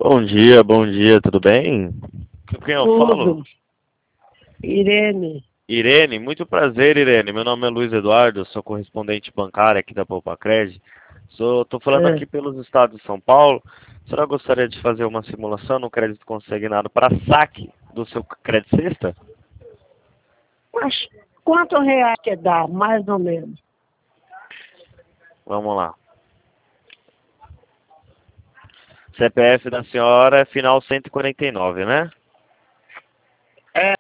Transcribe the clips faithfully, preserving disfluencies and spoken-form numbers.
Bom dia, bom dia, tudo bem? Com quem eu falo? Tudo. Irene. Irene, muito prazer, Irene. Meu nome é Luiz Eduardo, sou correspondente bancário aqui da Poupa-Cred. Sou, tô falando É. aqui pelos estados de São Paulo. A senhora gostaria de fazer uma simulação no crédito consignado para saque do seu crédito sexta? Mas quanto reais que dá, mais ou menos? Vamos lá. C P F da senhora é final cento e quarenta e nove, né? É.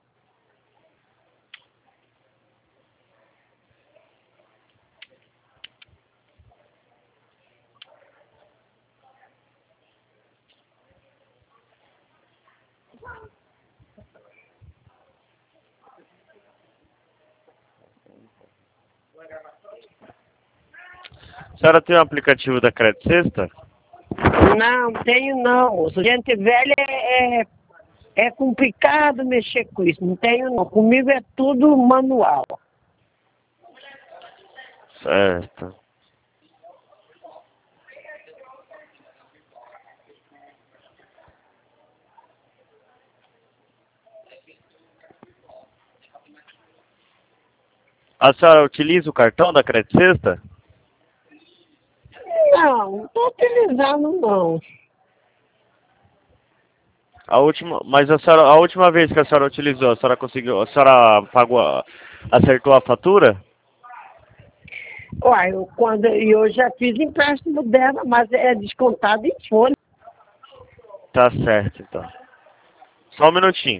A senhora tem o aplicativo da Crédito Sexta? Não, tenho não. moço. Gente velha é, é, é complicado mexer com isso. Não tenho não. Comigo é tudo manual. Certo. A senhora utiliza o cartão da Crédito Sexta? Não, não estou utilizando não. A última, mas a senhora, a última vez que a senhora utilizou, a senhora conseguiu, a senhora pagou, a- acertou a fatura? Uai, eu, quando, eu já fiz empréstimo dela, mas é descontado em folha. Tá certo, então. Só um minutinho.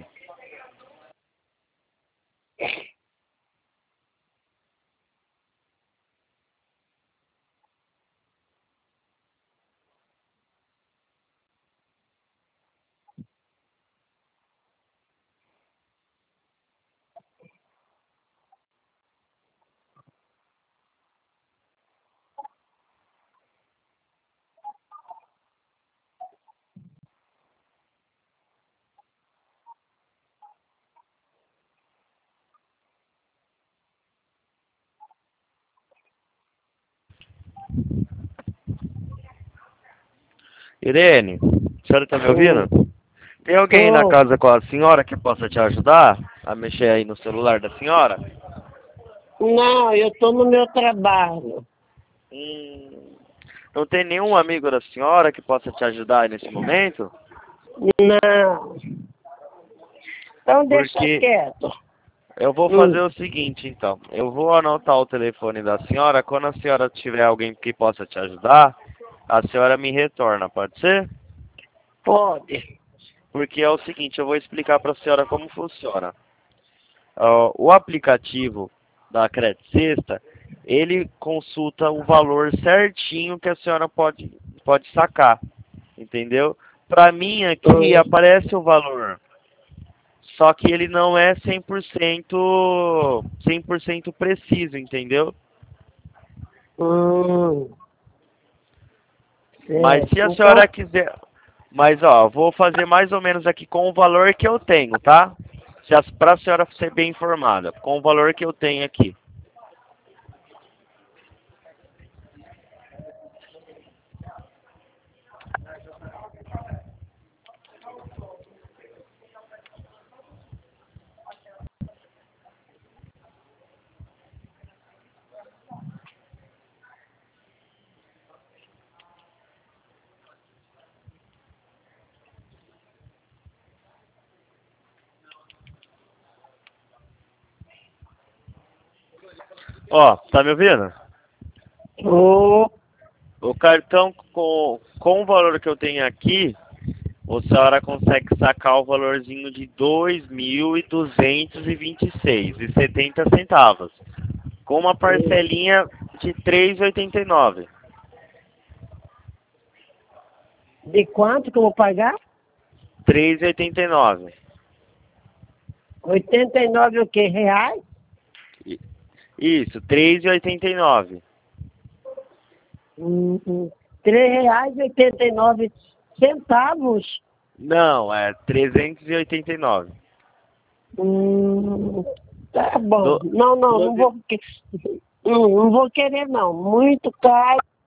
Irene, a senhora tá me ouvindo? Tem alguém aí na Tô. casa com a senhora que possa te ajudar a mexer aí no celular da senhora? Não, eu estou no meu trabalho. Hum, não tem nenhum amigo da senhora que possa te ajudar aí nesse momento? Não. Então deixa Porque quieto. eu vou fazer Hum, o seguinte, então. Eu vou anotar o telefone da senhora. Quando a senhora tiver alguém que possa te ajudar, a senhora me retorna, pode ser? pode. Porque é o seguinte, eu vou explicar para a senhora como funciona. Ó, o aplicativo da Crédito Sexta, ele consulta o valor certinho que a senhora pode, pode sacar, entendeu? Para mim aqui Hum, aparece o valor, só que ele não é cem por cento, cem por cento preciso, entendeu? hum, Mas certo. se a Então, senhora quiser, mas ó, vou fazer mais ou menos aqui com o valor que eu tenho, tá? Para a senhora ser bem informada, com o valor que eu tenho aqui. Ó, tá me ouvindo? o O cartão com, com o valor que eu tenho aqui, a senhora consegue sacar o valorzinho de dois mil duzentos e vinte e seis e setenta centavos, com uma parcelinha de três e oitenta e nove. de quanto que eu vou pagar? três e oitenta e nove. Oitenta e nove o quê? Reais? Isso, três e oitenta e nove. Hum, hum. Três reais e oitenta e nove centavos. Não, é trezentos e oitenta e nove. Hum, tá bom. Do, Não, não, não doze, vou, que- hum, não vou querer não. Muito caro.